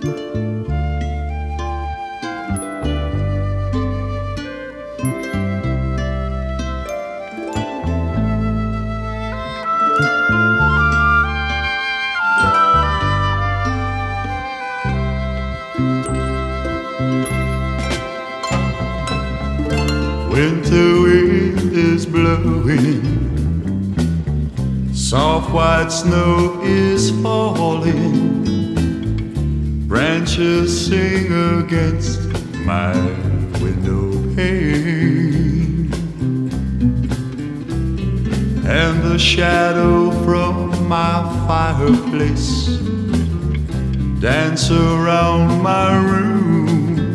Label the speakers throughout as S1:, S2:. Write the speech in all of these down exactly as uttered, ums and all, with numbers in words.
S1: Winter wind is blowing, soft white snow is falling, branches sing against my window pane, and the shadow from my fireplace dance around my room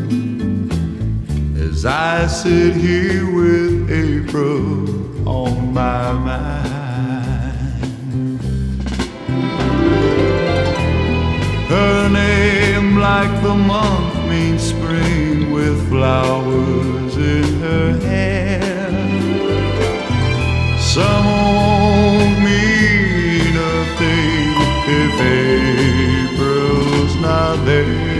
S1: as I sit here with April on my mind. Her name, like the month, means spring, with flowers in her hair. Summer won't mean a thing if April's not there.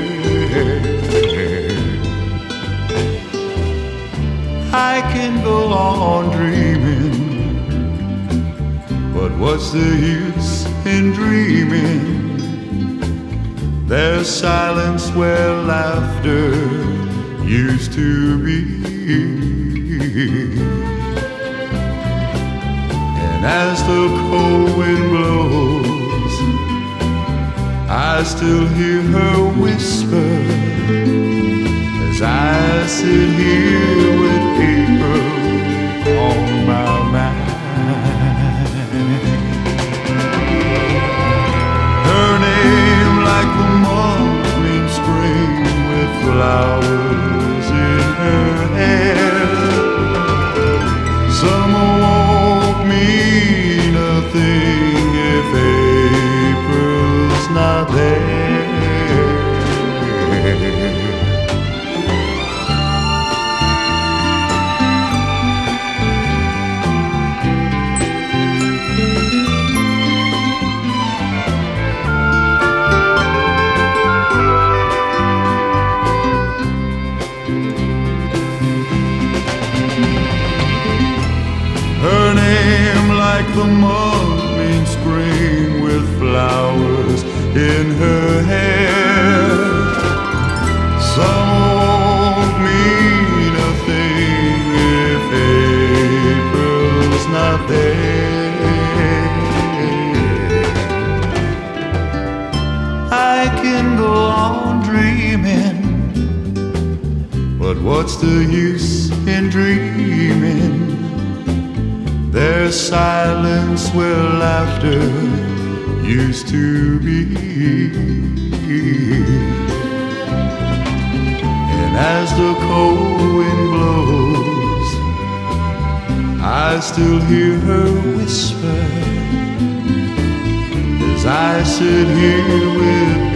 S1: I can go on dreaming, but what's the use in dreaming? There's silence where laughter used to be, and as the cold wind blows, I still hear her whisper as I sit here with April on my mind. Her name, like the month, means spring, with flowers in her hair. Summer won't mean a thing if April's not there. Her name, like the month, means spring, with flowers in her hair. Summer won't mean a thing if April's not there. I can go on dreaming, but what's the use in dreaming? There's silence where laughter used to be, and as the cold wind blows, I still hear her whisper as I sit here with